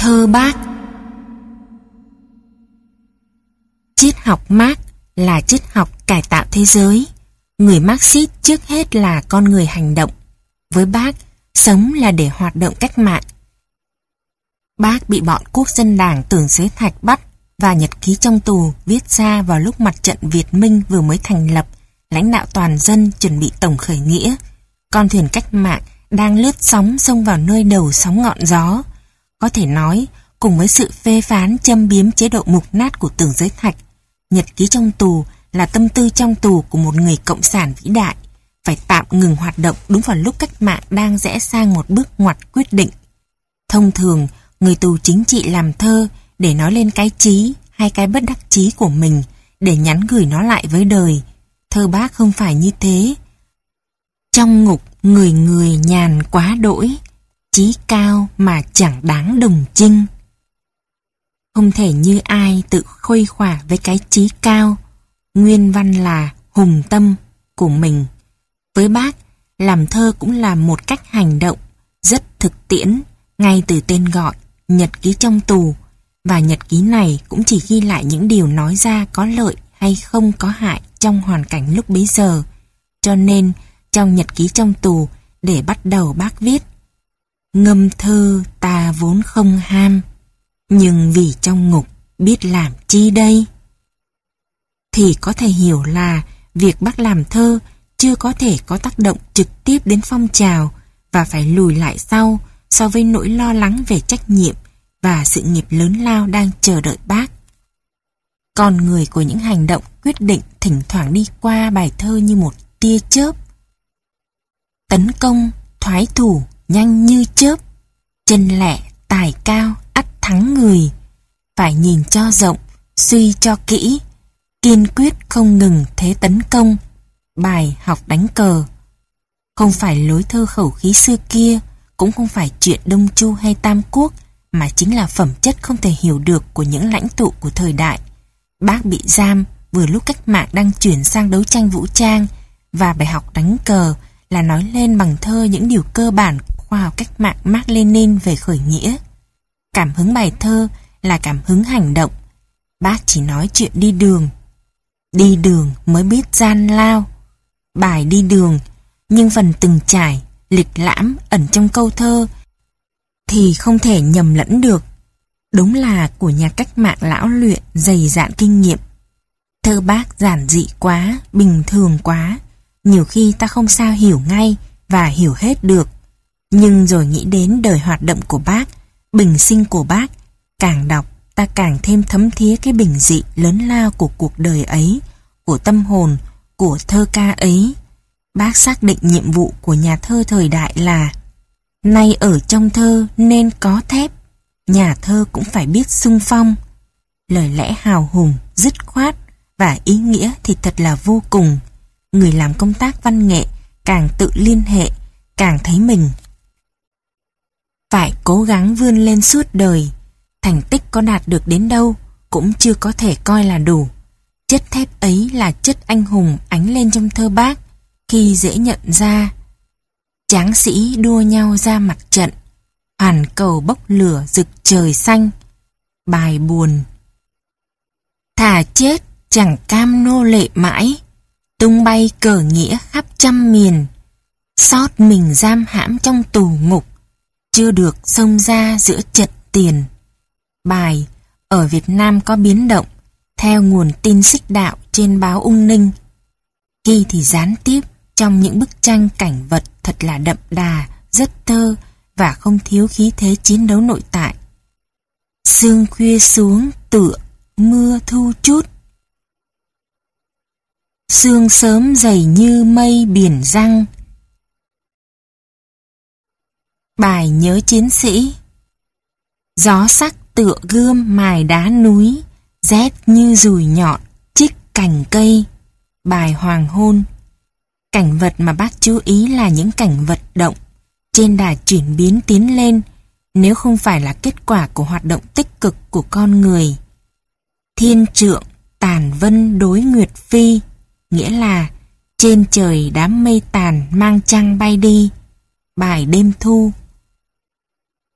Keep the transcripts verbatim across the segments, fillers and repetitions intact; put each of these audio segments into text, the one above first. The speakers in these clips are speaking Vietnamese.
Thơ Bác. Triết học Mác là triết học cải tạo thế giới. Người Marxist trước hết là con người hành động. Với Bác, sống là để hoạt động cách mạng. Bác bị bọn quốc dân đảng Tưởng Giới Thạch bắt và nhật ký trong tù viết ra vào lúc mặt trận Việt Minh vừa mới thành lập, lãnh đạo toàn dân chuẩn bị tổng khởi nghĩa. Con thuyền cách mạng đang lướt sóng xông vào nơi đầu sóng ngọn gió. Có thể nói, cùng với sự phê phán châm biếm chế độ mục nát của Tưởng Giới Thạch, nhật ký trong tù là tâm tư trong tù của một người cộng sản vĩ đại, phải tạm ngừng hoạt động đúng vào lúc cách mạng đang rẽ sang một bước ngoặt quyết định. Thông thường, người tù chính trị làm thơ để nói lên cái chí hay cái bất đắc chí của mình, để nhắn gửi nó lại với đời. Thơ Bác không phải như thế. Trong ngục, người người nhàn quá đỗi, chí cao mà chẳng đáng đồng chinh. Không thể như ai tự khuây khỏa với cái chí cao, nguyên văn là hùng tâm của mình. Với Bác, làm thơ cũng là một cách hành động rất thực tiễn, ngay từ tên gọi nhật ký trong tù. Và nhật ký này cũng chỉ ghi lại những điều nói ra có lợi hay không có hại trong hoàn cảnh lúc bấy giờ. Cho nên, trong nhật ký trong tù, để bắt đầu Bác viết: ngâm thơ ta vốn không ham, nhưng vì trong ngục biết làm chi đây? Thì có thể hiểu là việc Bác làm thơ chưa có thể có tác động trực tiếp đến phong trào và phải lùi lại sau so với nỗi lo lắng về trách nhiệm và sự nghiệp lớn lao đang chờ đợi Bác. Con người của những hành động quyết định thỉnh thoảng đi qua bài thơ như một tia chớp. Tấn công, thoái thủ, nhanh như chớp, chân lẹ, tài cao, ắt thắng người. Phải nhìn cho rộng, suy cho kỹ, kiên quyết không ngừng thế tấn công. Bài học đánh cờ. Không phải lối thơ khẩu khí xưa kia, cũng không phải chuyện Đông Chu hay Tam Quốc, mà chính là phẩm chất không thể hiểu được của những lãnh tụ của thời đại. Bác bị giam vừa lúc cách mạng đang chuyển sang đấu tranh vũ trang, và bài học đánh cờ là nói lên bằng thơ những điều cơ bản của khoa học cách mạng Mác Lênin về khởi nghĩa. Cảm hứng bài thơ là cảm hứng hành động. Bác chỉ nói chuyện đi đường. Đi đường mới biết gian lao. Bài đi đường, nhưng phần từng trải, lịch lãm ẩn trong câu thơ thì không thể nhầm lẫn được. Đúng là của nhà cách mạng lão luyện dày dạn kinh nghiệm. Thơ Bác giản dị quá, bình thường quá, nhiều khi ta không sao hiểu ngay và hiểu hết được. Nhưng rồi nghĩ đến đời hoạt động của Bác, bình sinh của Bác, càng đọc ta càng thêm thấm thía cái bình dị lớn lao của cuộc đời ấy, của tâm hồn, của thơ ca ấy. Bác xác định nhiệm vụ của nhà thơ thời đại là: nay ở trong thơ nên có thép, nhà thơ cũng phải biết xung phong. Lời lẽ hào hùng, dứt khoát và ý nghĩa thì thật là vô cùng. Người làm công tác văn nghệ càng tự liên hệ, càng thấy mình phải cố gắng vươn lên suốt đời. Thành tích có đạt được đến đâu cũng chưa có thể coi là đủ. Chất thép ấy là chất anh hùng ánh lên trong thơ Bác, khi dễ nhận ra. Tráng sĩ đua nhau ra mặt trận, hoàn cầu bốc lửa rực trời xanh. Bài buồn. Thà chết chẳng cam nô lệ mãi, tung bay cờ nghĩa khắp trăm miền. Xót mình giam hãm trong tù ngục, chưa được xông ra giữa trận tiền. Bài Ở Việt Nam có biến động, theo nguồn tin Xích Đạo trên báo Ung Ninh. Ghi thì gián tiếp trong những bức tranh cảnh vật thật là đậm đà, rất thơ và không thiếu khí thế chiến đấu nội tại. Sương khuya xuống tựa mưa thu chút, sương sớm dày như mây biển răng. Bài nhớ chiến sĩ. Gió sắc tựa gươm mài đá núi, rét như dùi nhọn chích cành cây. Bài hoàng hôn. Cảnh vật mà Bác chú ý là những cảnh vật động, trên đà chuyển biến tiến lên, nếu không phải là kết quả của hoạt động tích cực của con người. Thiên trượng tàn vân đối nguyệt phi, nghĩa là trên trời đám mây tàn mang trăng bay đi. Bài đêm thu.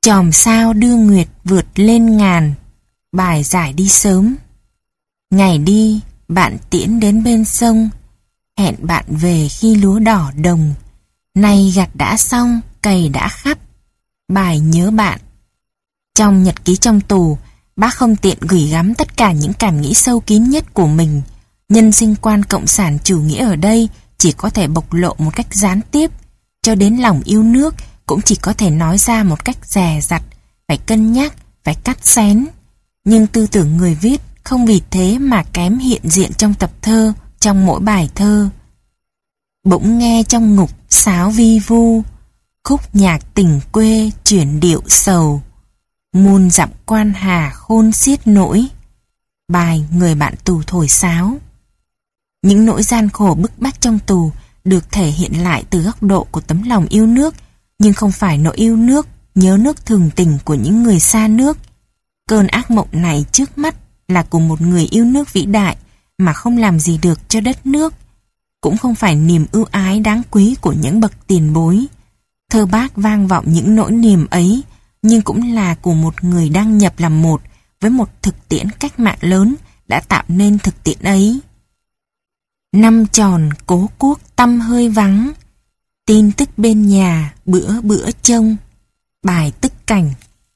Chòm sao đưa nguyệt vượt lên ngàn, bài giải đi sớm. Ngày đi, bạn tiễn đến bên sông, hẹn bạn về khi lúa đỏ đồng. Nay gặt đã xong, cày đã khắp, bài nhớ bạn. Trong nhật ký trong tù, bác không tiện gửi gắm tất cả những cảm nghĩ sâu kín nhất của mình. Nhân sinh quan cộng sản chủ nghĩa ở đây chỉ có thể bộc lộ một cách gián tiếp, cho đến lòng yêu nước cũng chỉ có thể nói ra một cách dè dặt, phải cân nhắc, phải cắt xén. Nhưng tư tưởng người viết không vì thế mà kém hiện diện trong tập thơ, trong mỗi bài thơ. Bỗng nghe trong ngục sáo vi vu, khúc nhạc tình quê chuyển điệu sầu. Muôn dặm quan hà khôn xiết nỗi, bài người bạn tù thổi sáo. Những nỗi gian khổ bức bách trong tù được thể hiện lại từ góc độ của tấm lòng yêu nước, nhưng không phải nỗi yêu nước, nhớ nước thường tình của những người xa nước. Cơn ác mộng này trước mắt là của một người yêu nước vĩ đại mà không làm gì được cho đất nước, cũng không phải niềm ưu ái đáng quý của những bậc tiền bối. Thơ bác vang vọng những nỗi niềm ấy, nhưng cũng là của một người đang nhập làm một với một thực tiễn cách mạng lớn đã tạo nên thực tiễn ấy. Năm tròn cố quốc tăm hơi vắng, tin tức bên nhà bữa bữa trông, bài tức cảnh.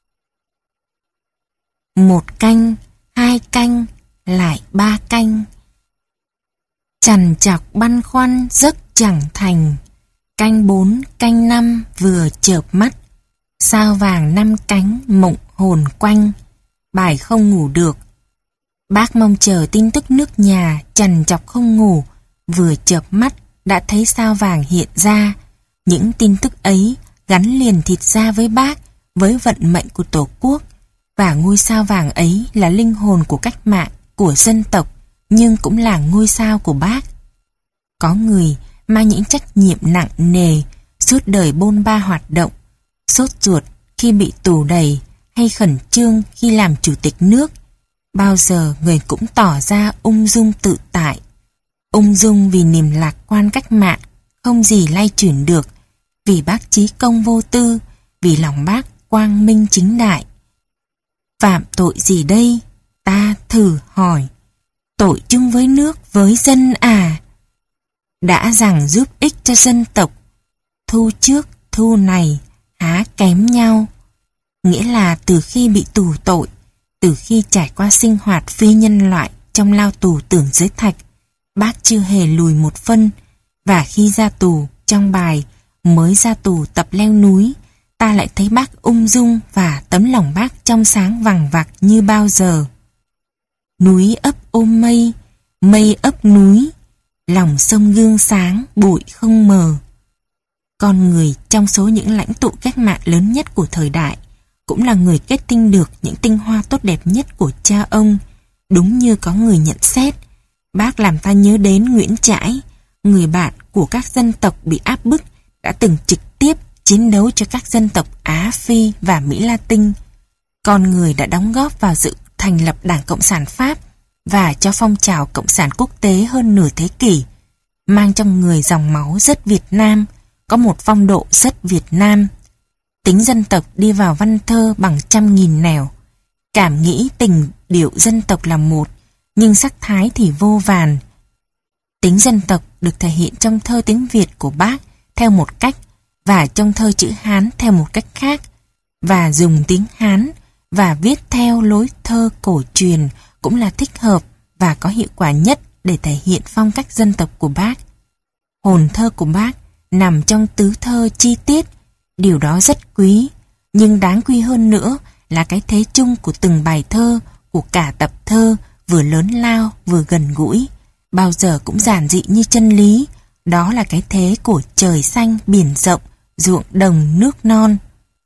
Một canh, hai canh, lại ba canh. Chằn chọc băn khoăn giấc chẳng thành, canh bốn, canh năm vừa chợp mắt. Sao vàng năm cánh mộng hồn quanh, bài không ngủ được. Bác mong chờ tin tức nước nhà, chằn chọc không ngủ, vừa chợp mắt đã thấy sao vàng hiện ra. Những tin tức ấy gắn liền thịt ra với bác, với vận mệnh của Tổ quốc. Và ngôi sao vàng ấy là linh hồn của cách mạng, của dân tộc, nhưng cũng là ngôi sao của bác. Có người mang những trách nhiệm nặng nề, suốt đời bôn ba hoạt động, sốt ruột khi bị tù đầy hay khẩn trương khi làm chủ tịch nước. Bao giờ người cũng tỏ ra ung dung tự tại. Ung dung vì niềm lạc quan cách mạng, không gì lay chuyển được, vì bác chí công vô tư, vì lòng bác quang minh chính đại. Phạm tội gì đây? Ta thử hỏi. Tội chung với nước với dân à? Đã rằng giúp ích cho dân tộc, thu trước thu này há kém nhau. Nghĩa là từ khi bị tù tội, từ khi trải qua sinh hoạt phi nhân loại trong lao tù tưởng giới thạch, bác chưa hề lùi một phân. Và khi ra tù, trong bài Mới ra tù tập leo núi, ta lại thấy bác ung dung và tấm lòng bác trong sáng vằng vặc như bao giờ. Núi ấp ôm mây, mây ấp núi, lòng sông gương sáng, bụi không mờ. Con người trong số những lãnh tụ cách mạng lớn nhất của thời đại cũng là người kết tinh được những tinh hoa tốt đẹp nhất của cha ông. Đúng như có người nhận xét, bác làm ta nhớ đến Nguyễn Trãi, người bạn của các dân tộc bị áp bức, đã từng trực tiếp chiến đấu cho các dân tộc Á Phi và Mỹ Latin. Con người đã đóng góp vào sự thành lập Đảng Cộng sản Pháp và cho phong trào Cộng sản quốc tế hơn nửa thế kỷ, mang trong người dòng máu rất Việt Nam, có một phong độ rất Việt Nam. Tính dân tộc đi vào văn thơ bằng trăm nghìn nẻo. Cảm nghĩ tình điệu dân tộc là một, nhưng sắc thái thì vô vàn. Tính dân tộc được thể hiện trong thơ tiếng Việt của bác theo một cách, và trong thơ chữ Hán theo một cách khác, và dùng tiếng Hán và viết theo lối thơ cổ truyền cũng là thích hợp và có hiệu quả nhất để thể hiện phong cách dân tộc của bác. Hồn thơ của bác nằm trong tứ thơ chi tiết, điều đó rất quý, nhưng đáng quý hơn nữa là cái thế chung của từng bài thơ, của cả tập thơ, vừa lớn lao vừa gần gũi, bao giờ cũng giản dị như chân lý. Đó là cái thế của trời xanh biển rộng, ruộng đồng nước non.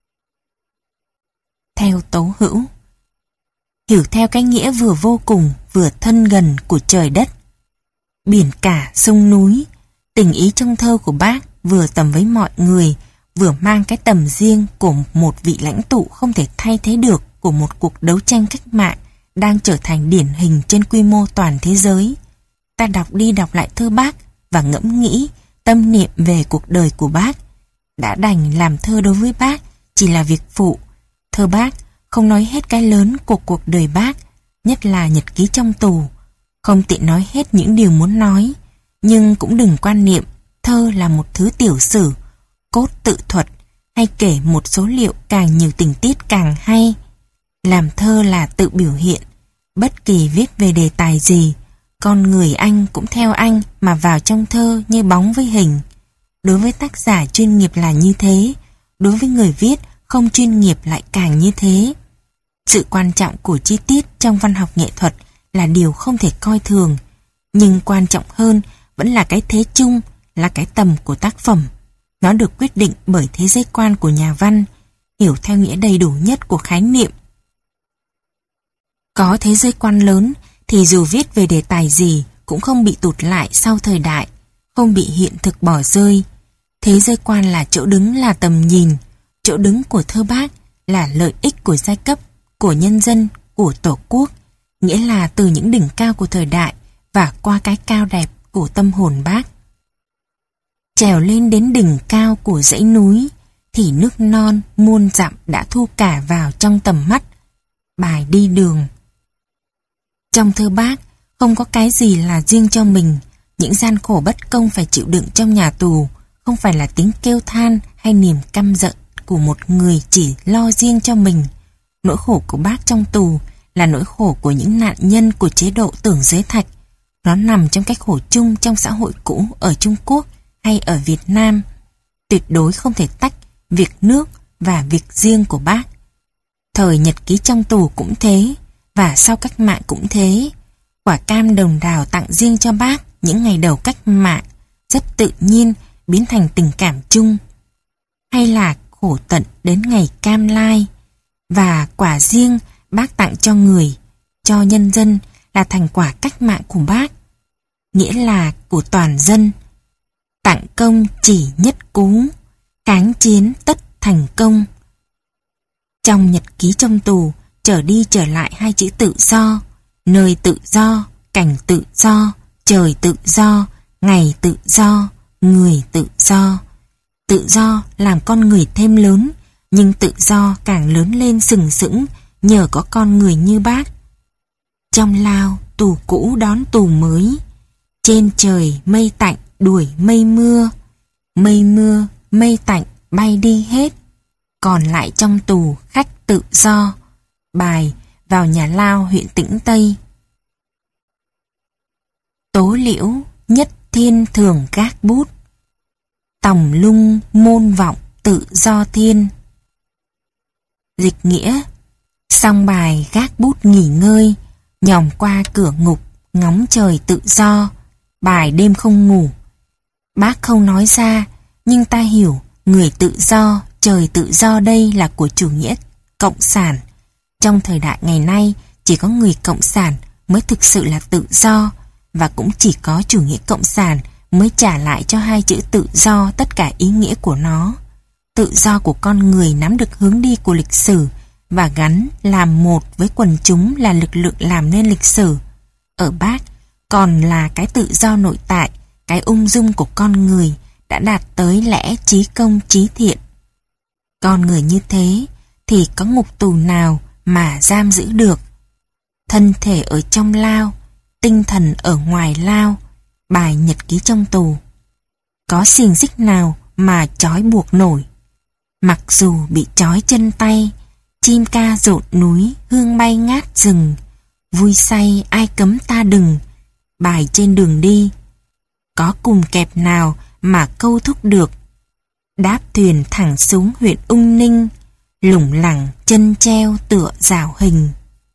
Theo Tố Hữu, hiểu theo cái nghĩa vừa vô cùng vừa thân gần của trời đất, biển cả sông núi. Tình ý trong thơ của bác vừa tầm với mọi người, vừa mang cái tầm riêng của một vị lãnh tụ không thể thay thế được của một cuộc đấu tranh cách mạng đang trở thành điển hình trên quy mô toàn thế giới. Ta đọc đi đọc lại thơ bác và ngẫm nghĩ, tâm niệm về cuộc đời của bác. Đã đành làm thơ đối với bác chỉ là việc phụ, thơ Bác không nói hết cái lớn của cuộc đời Bác, nhất là nhật ký trong tù. Không tiện nói hết những điều muốn nói, nhưng cũng đừng quan niệm thơ là một thứ tiểu sử, cốt tự thuật hay kể một số liệu càng nhiều tình tiết càng hay. Làm thơ là tự biểu hiện, bất kỳ viết về đề tài gì, con người anh cũng theo anh mà vào trong thơ như bóng với hình. Đối với tác giả chuyên nghiệp là như thế, đối với người viết không chuyên nghiệp lại càng như thế. Sự quan trọng của chi tiết trong văn học nghệ thuật là điều không thể coi thường, nhưng quan trọng hơn vẫn là cái thế chung, là cái tầm của tác phẩm. Nó được quyết định bởi thế giới quan của nhà văn, hiểu theo nghĩa đầy đủ nhất của khái niệm. Có thế giới quan lớn thì dù viết về đề tài gì cũng không bị tụt lại sau thời đại, không bị hiện thực bỏ rơi. Thế giới quan là chỗ đứng, là tầm nhìn, chỗ đứng của thơ Bác là lợi ích của giai cấp, của nhân dân, của Tổ quốc, nghĩa là từ những đỉnh cao của thời đại và qua cái cao đẹp của tâm hồn Bác. Trèo lên đến đỉnh cao của dãy núi thì nước non muôn dặm đã thu cả vào trong tầm mắt. Bài đi đường. Trong thơ Bác không có cái gì là riêng cho mình. Những gian khổ bất công phải chịu đựng trong nhà tù không phải là tiếng kêu than hay niềm căm giận của một người chỉ lo riêng cho mình. Nỗi khổ của Bác trong tù là nỗi khổ của những nạn nhân của chế độ Tưởng Giới Thạch. Nó nằm trong cái khổ chung trong xã hội cũ ở Trung Quốc hay ở Việt Nam. Tuyệt đối không thể tách việc nước và việc riêng của Bác. Thời nhật ký trong tù cũng thế, và sau cách mạng cũng thế. Quả cam đồng đào tặng riêng cho Bác những ngày đầu cách mạng rất tự nhiên biến thành tình cảm chung. Hay là khổ tận đến ngày cam lai, và quả riêng Bác tặng cho người, cho nhân dân là thành quả cách mạng của Bác, nghĩa là của toàn dân. Tặng công chỉ nhất cú, kháng chiến tất thành công. Trong nhật ký trong tù trở đi trở lại hai chữ tự do, nơi tự do, cảnh tự do, trời tự do, ngày tự do, người tự do. Tự do làm con người thêm lớn, nhưng tự do càng lớn lên sừng sững nhờ có con người như Bác. Trong lao tù cũ đón tù mới, trên trời mây tạnh đuổi mây mưa, mây mưa mây tạnh bay đi hết, còn lại trong tù khách tự do. Bài vào nhà lao huyện Tĩnh Tây. Tố liễu nhất thiên thường gác bút, tòng lung môn vọng tự do thiên. Dịch nghĩa: xong bài gác bút nghỉ ngơi, nhòm qua cửa ngục ngóng trời tự do. Bài đêm không ngủ. Bác không nói ra, nhưng ta hiểu người tự do, trời tự do đây là của chủ nghĩa cộng sản. Trong thời đại ngày nay, chỉ có người cộng sản mới thực sự là tự do, và cũng chỉ có chủ nghĩa cộng sản mới trả lại cho hai chữ tự do tất cả ý nghĩa của nó. Tự do của con người nắm được hướng đi của lịch sử và gắn làm một với quần chúng là lực lượng làm nên lịch sử. Ở Bác còn là cái tự do nội tại, cái ung dung của con người đã đạt tới lẽ trí công trí thiện. Con người như thế thì có ngục tù nào mà giam giữ được? Thân thể ở trong lao, tinh thần ở ngoài lao. Bài nhật ký trong tù. Có xiềng xích nào mà trói buộc nổi? Mặc dù bị trói chân tay, chim ca rộn núi, hương bay ngát rừng, vui say ai cấm ta đừng. Bài trên đường đi. Có cùm kẹp nào mà câu thúc được? Đáp thuyền thẳng xuống huyện Ung Ninh, lủng lẳng chân treo tựa rào hình.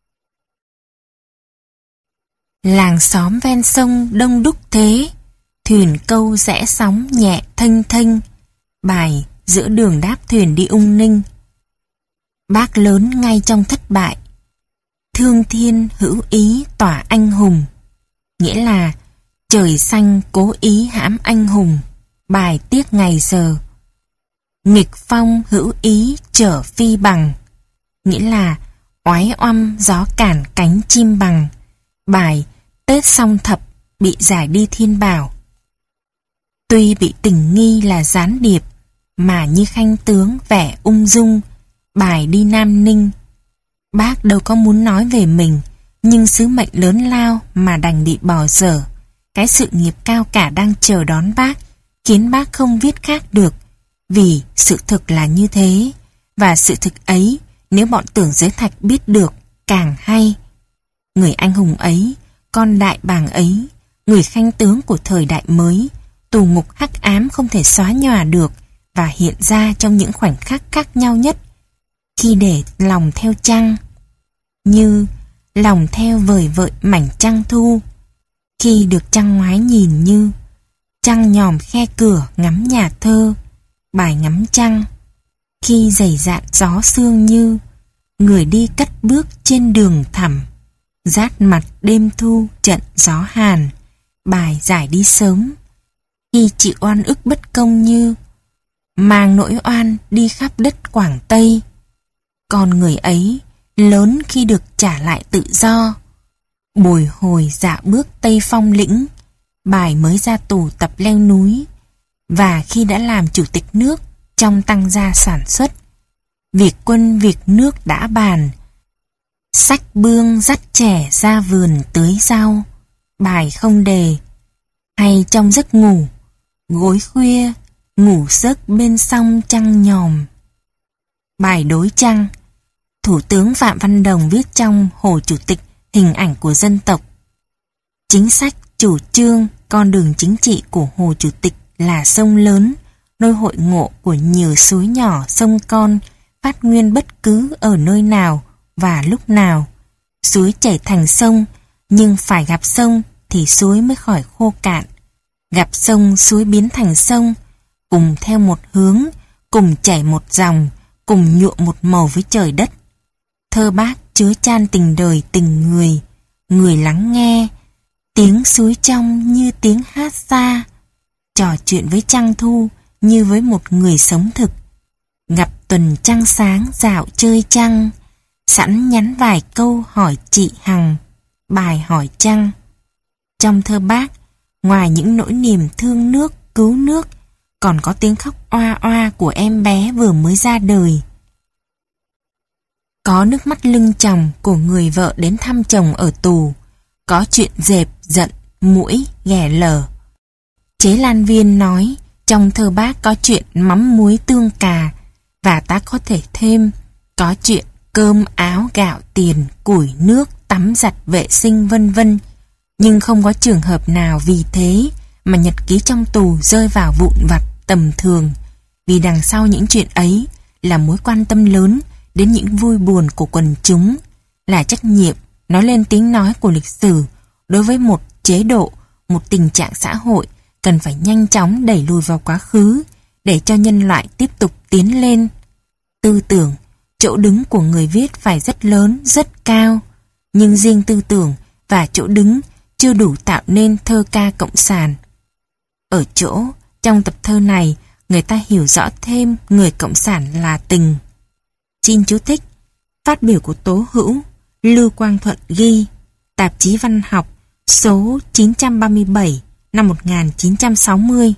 Làng xóm ven sông đông đúc thế, thuyền câu rẽ sóng nhẹ thênh thênh. Bài giữa đường đáp thuyền đi Ung Ninh. Bác lớn ngay trong thất bại, thương thiên hữu ý tỏa anh hùng, nghĩa là trời xanh cố ý hãm anh hùng. Bài tiếc ngày giờ. Nghịch phong hữu ý trở phi bằng, nghĩa là oái oăm gió cản cánh chim bằng. Bài Tết Song Thập bị giải đi thiên bảo. Tuy bị tình nghi là gián điệp, mà như khanh tướng vẻ ung dung, Bài đi Nam Ninh. Bác đâu có muốn nói về mình, nhưng sứ mệnh lớn lao mà đành bị bỏ dở. Cái sự nghiệp cao cả đang chờ đón bác, khiến bác không viết khác được, vì sự thực là như thế, và sự thực ấy, nếu bọn Tưởng Giới Thạch biết được, càng hay. Người anh hùng ấy, con đại bàng ấy, người khanh tướng của thời đại mới, tù ngục hắc ám không thể xóa nhòa được, và hiện ra trong những khoảnh khắc khác nhau nhất, khi để lòng theo trăng, như lòng theo vời vợi mảnh trăng thu, khi được trăng ngoái nhìn như trăng nhòm khe cửa ngắm nhà thơ, bài ngắm trăng, khi dày dạn gió sương như người đi cất bước trên đường thẳm, rát mặt đêm thu trận gió hàn, bài giải đi sớm, khi chịu oan ức bất công như mang nỗi oan đi khắp đất Quảng Tây. Còn người ấy lớn khi được trả lại tự do, bồi hồi dạ bước Tây Phong lĩnh, bài mới ra tù tập leo núi, và khi đã làm chủ tịch nước trong tăng gia sản xuất, việc quân việc nước đã bàn, xách bương dắt trẻ ra vườn tưới rau, bài không đề, hay trong giấc ngủ, gối khuya, ngủ giấc bên sông trăng nhòm. Bài đối trăng, Thủ tướng Phạm Văn Đồng viết trong Hồ Chủ tịch hình ảnh của dân tộc. Chính sách, chủ trương, con đường chính trị của Hồ Chủ tịch là sông lớn, nơi hội ngộ của nhiều suối nhỏ, sông con, phát nguyên bất cứ ở nơi nào và lúc nào. Suối chảy thành sông, nhưng phải gặp sông thì suối mới khỏi khô cạn. Gặp sông, suối biến thành sông, cùng theo một hướng, cùng chảy một dòng, cùng nhuộm một màu với trời đất. Thơ bác chứa chan tình đời tình người, người lắng nghe, tiếng suối trong như tiếng hát xa, trò chuyện với trăng thu như với một người sống thực. Gặp tuần trăng sáng dạo chơi trăng, sẵn nhắn vài câu hỏi chị Hằng, bài hỏi trăng. Trong thơ bác, ngoài những nỗi niềm thương nước, cứu nước, còn có tiếng khóc oa oa của em bé vừa mới ra đời. Có nước mắt lưng chồng của người vợ đến thăm chồng ở tù, có chuyện dẹp, giận, muỗi, ghẻ lở. Chế Lan Viên nói, trong thơ bác có chuyện mắm muối tương cà, và ta có thể thêm, có chuyện cơm áo gạo tiền, củi nước, tắm giặt vệ sinh vân vân. Nhưng không có trường hợp nào vì thế mà nhật ký trong tù rơi vào vụn vặt tầm thường, vì đằng sau những chuyện ấy là mối quan tâm lớn đến những vui buồn của quần chúng, là trách nhiệm nói lên tiếng nói của lịch sử đối với một chế độ, một tình trạng xã hội cần phải nhanh chóng đẩy lùi vào quá khứ để cho nhân loại tiếp tục tiến lên. Tư tưởng, chỗ đứng của người viết phải rất lớn, rất cao, nhưng riêng tư tưởng và chỗ đứng chưa đủ tạo nên thơ ca cộng sản. Ở chỗ, trong tập thơ này, người ta hiểu rõ thêm người cộng sản là tình. Xin chú thích, phát biểu của Tố Hữu, Lưu Quang Thuận ghi, tạp chí Văn học, số chín trăm ba mươi bảy, năm một nghìn chín trăm sáu mươi.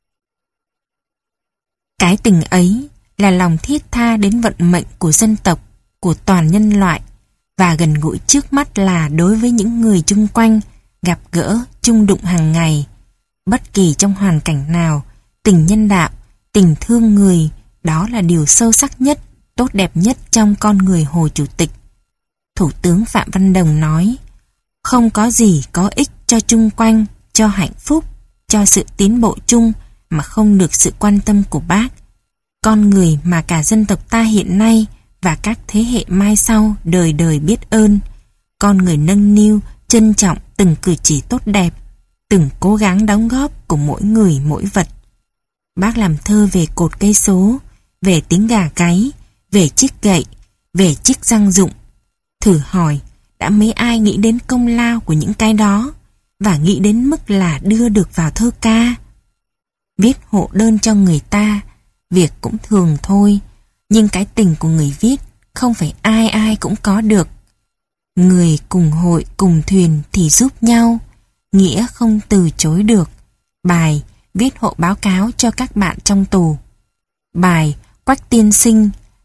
Cái tình ấy là lòng thiết tha đến vận mệnh của dân tộc, của toàn nhân loại, và gần gũi trước mắt là đối với những người chung quanh, gặp gỡ, chung đụng hàng ngày. Bất kỳ trong hoàn cảnh nào, tình nhân đạo, tình thương người, đó là điều sâu sắc nhất, tốt đẹp nhất trong con người Hồ Chủ tịch. Thủ tướng Phạm Văn Đồng nói, không có gì có ích cho chung quanh, cho hạnh phúc, cho sự tiến bộ chung mà không được sự quan tâm của bác. Con người mà cả dân tộc ta hiện nay và các thế hệ mai sau đời đời biết ơn. Con người nâng niu, trân trọng từng cử chỉ tốt đẹp, từng cố gắng đóng góp của mỗi người mỗi vật. Bác làm thơ về cột cây số, về tiếng gà gáy, về chiếc gậy, về chiếc răng dụng. Thử hỏi, đã mấy ai nghĩ đến công lao của những cái đó, và nghĩ đến mức là đưa được vào thơ ca? Viết hộ đơn cho người ta, việc cũng thường thôi, nhưng cái tình của người viết không phải ai ai cũng có được. Người cùng hội cùng thuyền thì giúp nhau, nghĩa không từ chối được. Bài viết hộ báo cáo cho các bạn trong tù. Bài Quách tiên sinh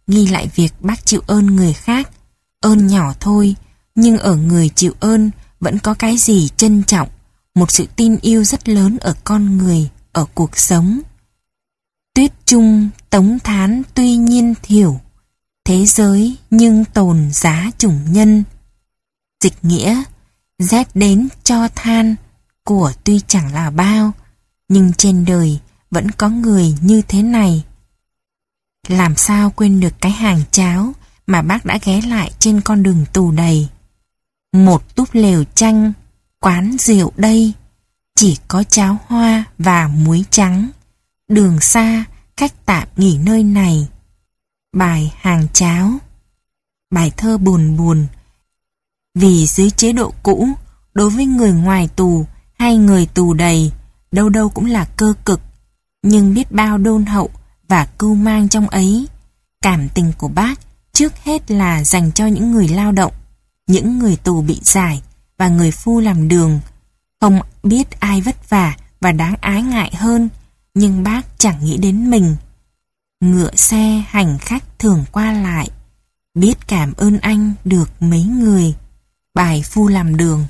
ghi lại việc bác chịu ơn người khác, ơn nhỏ thôi, nhưng ở người chịu ơn vẫn có cái gì trân trọng, một sự tin yêu rất lớn ở con người, ở cuộc sống. Tuyết trung tống thán tuy nhiên thiểu, thế giới nhưng tồn giá chủng nhân. Dịch nghĩa, rét đến cho than, của tuy chẳng là bao, nhưng trên đời vẫn có người như thế này. Làm sao quên được cái hàng cháo mà bác đã ghé lại trên con đường tù đầy. Một túp lều chanh, quán rượu đây, chỉ có cháo hoa và muối trắng. Đường xa, khách tạm nghỉ nơi này. Bài hàng cháo. Bài thơ buồn buồn. Vì dưới chế độ cũ, đối với người ngoài tù hay người tù đầy, đâu đâu cũng là cơ cực, nhưng biết bao đôn hậu và cưu mang trong ấy. Cảm tình của bác trước hết là dành cho những người lao động, những người tù bị giải và người phu làm đường. Không biết ai vất vả và đáng ái ngại hơn, nhưng bác chẳng nghĩ đến mình. Ngựa xe hành khách thường qua lại, biết cảm ơn anh được mấy người. Bài phu làm đường.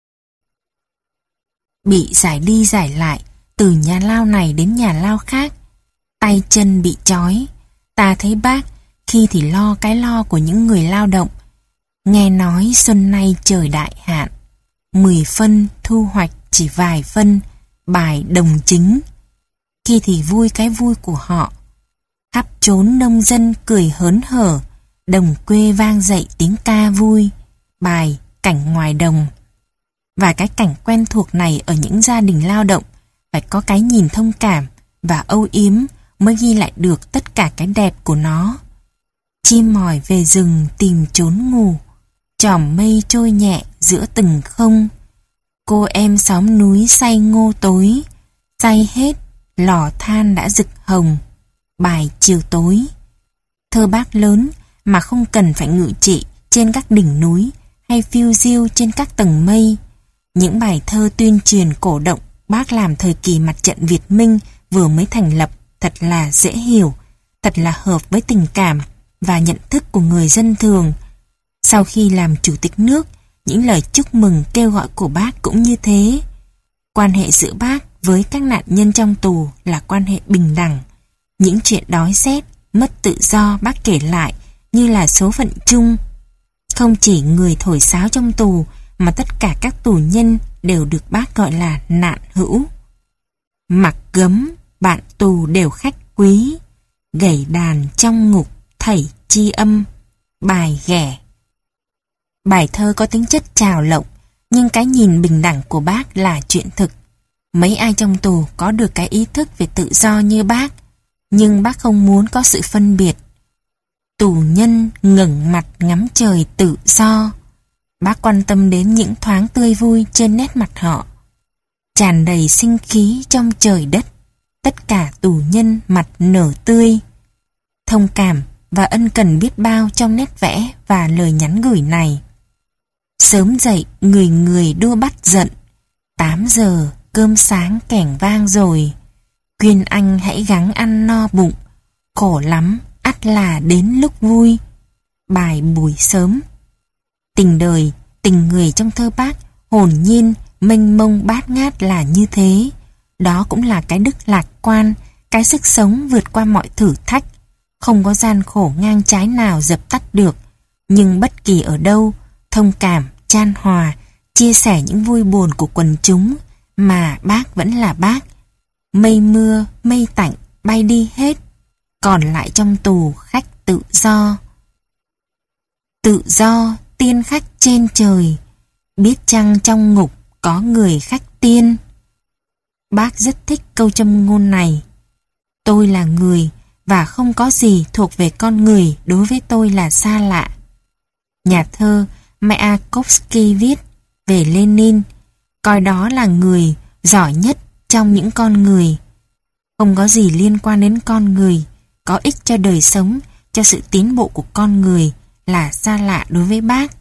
Bị giải đi giải lại, từ nhà lao này đến nhà lao khác, tay chân bị trói. Ta thấy bác khi thì lo cái lo của những người lao động. Nghe nói xuân nay trời đại hạn, mười phân thu hoạch chỉ vài phân. Bài đồng chính. Khi thì vui cái vui của họ. Khắp chốn nông dân cười hớn hở, đồng quê vang dậy tiếng ca vui. Bài cảnh ngoài đồng. Và cái cảnh quen thuộc này ở những gia đình lao động phải có cái nhìn thông cảm và âu yếm mới ghi lại được tất cả cái đẹp của nó. Chim mỏi về rừng tìm chốn ngủ, chòm mây trôi nhẹ giữa từng không. Cô em xóm núi xay ngô tối, xay hết, lò than đã rực hồng. Bài chiều tối. Thơ bác lớn mà không cần phải ngự trị trên các đỉnh núi hay phiêu diêu trên các tầng mây. Những bài thơ tuyên truyền cổ động bác làm thời kỳ mặt trận Việt Minh vừa mới thành lập thật là dễ hiểu, thật là hợp với tình cảm và nhận thức của người dân thường. Sau khi làm chủ tịch nước, những lời chúc mừng kêu gọi của bác cũng như thế. Quan hệ giữa bác với các nạn nhân trong tù là quan hệ bình đẳng. Những chuyện đói rét, mất tự do bác kể lại như là số phận chung. Không chỉ người thổi sáo trong tù mà tất cả các tù nhân đều được bác gọi là nạn hữu. Mặc gấm, bạn tù đều khách quý, gảy đàn trong ngục thảy chi âm. Bài ghẻ. Bài thơ có tính chất trào lộng, nhưng cái nhìn bình đẳng của bác là chuyện thực. Mấy ai trong tù có được cái ý thức về tự do như bác, nhưng bác không muốn có sự phân biệt. Tù nhân ngẩng mặt ngắm trời tự do. Bác quan tâm đến những thoáng tươi vui trên nét mặt họ. Tràn đầy sinh khí trong trời đất, tất cả tù nhân mặt nở tươi. Thông cảm và ân cần biết bao trong nét vẽ và lời nhắn gửi này. Sớm dậy người người đua bắt giận, tám giờ cơm sáng kẻng vang rồi. Khuyên anh hãy gắng ăn no bụng, khổ lắm ắt là đến lúc vui. Bài buổi sớm. Tình đời, tình người trong thơ bác hồn nhiên, mênh mông bát ngát là như thế. Đó cũng là cái đức lạc quan, cái sức sống vượt qua mọi thử thách. Không có gian khổ ngang trái nào dập tắt được. Nhưng bất kỳ ở đâu, thông cảm, chan hòa, chia sẻ những vui buồn của quần chúng, mà bác vẫn là bác. Mây mưa, mây tạnh, bay đi hết, còn lại trong tù khách tự do. Tự do, tiên khách trên trời, biết chăng trong ngục có người khách tiên. Bác rất thích câu châm ngôn này. Tôi là người và không có gì thuộc về con người đối với tôi là xa lạ. Nhà thơ Mayakovsky viết về Lenin, coi đó là người giỏi nhất trong những con người. Không có gì liên quan đến con người, có ích cho đời sống, cho sự tiến bộ của con người là xa lạ đối với bác.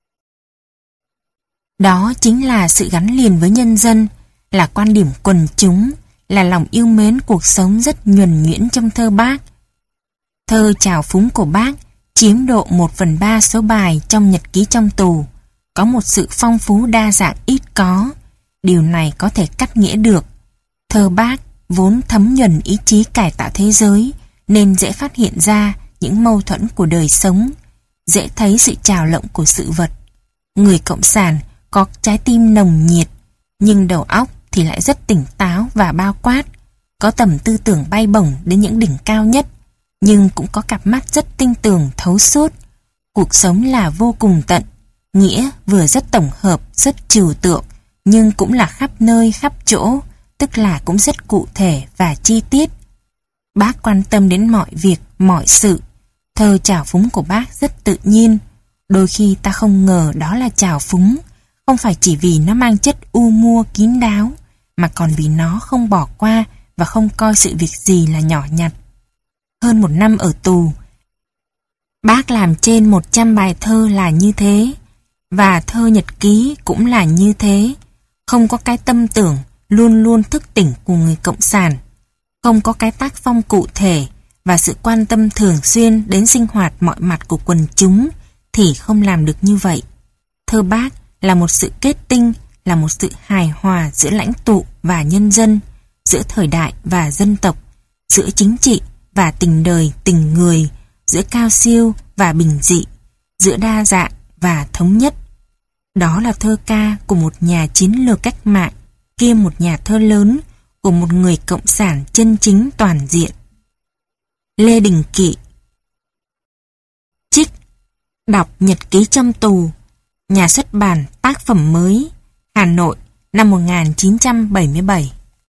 Đó chính là sự gắn liền với nhân dân, là quan điểm quần chúng, là lòng yêu mến cuộc sống rất nhuần nhuyễn trong thơ bác. Thơ Trào Phúng của bác chiếm độ một phần ba số bài trong nhật ký trong tù, có một sự phong phú đa dạng ít có. Điều này có thể cắt nghĩa được. Thơ bác vốn thấm nhuần ý chí cải tạo thế giới, nên dễ phát hiện ra những mâu thuẫn của đời sống, dễ thấy sự trào lộng của sự vật. Người cộng sản có trái tim nồng nhiệt, nhưng đầu óc thì lại rất tỉnh táo và bao quát, có tầm tư tưởng bay bổng đến những đỉnh cao nhất, nhưng cũng có cặp mắt rất tinh tường thấu suốt. Cuộc sống là vô cùng tận, nghĩa vừa rất tổng hợp, rất trừu tượng, nhưng cũng là khắp nơi khắp chỗ, tức là cũng rất cụ thể và chi tiết. Bác quan tâm đến mọi việc, mọi sự. Thơ trào phúng của bác rất tự nhiên. Đôi khi ta không ngờ đó là trào phúng, không phải chỉ vì nó mang chất u mua kín đáo, mà còn vì nó không bỏ qua và không coi sự việc gì là nhỏ nhặt. Hơn một năm ở tù, bác làm trên một trăm bài thơ là như thế, và thơ nhật ký cũng là như thế. Không có cái tâm tưởng luôn luôn thức tỉnh của người cộng sản, không có cái tác phong cụ thể và sự quan tâm thường xuyên đến sinh hoạt mọi mặt của quần chúng thì không làm được như vậy. Thơ bác là một sự kết tinh, là một sự hài hòa giữa lãnh tụ và nhân dân, giữa thời đại và dân tộc, giữa chính trị và tình đời tình người, giữa cao siêu và bình dị, giữa đa dạng và thống nhất. Đó là thơ ca của một nhà chiến lược cách mạng, kiêm một nhà thơ lớn, của một người cộng sản chân chính toàn diện. Lê Đình Kỵ. Trích đọc nhật ký trong tù, nhà xuất bản Tác phẩm Mới, Hà Nội, năm một nghìn chín trăm bảy mươi bảy.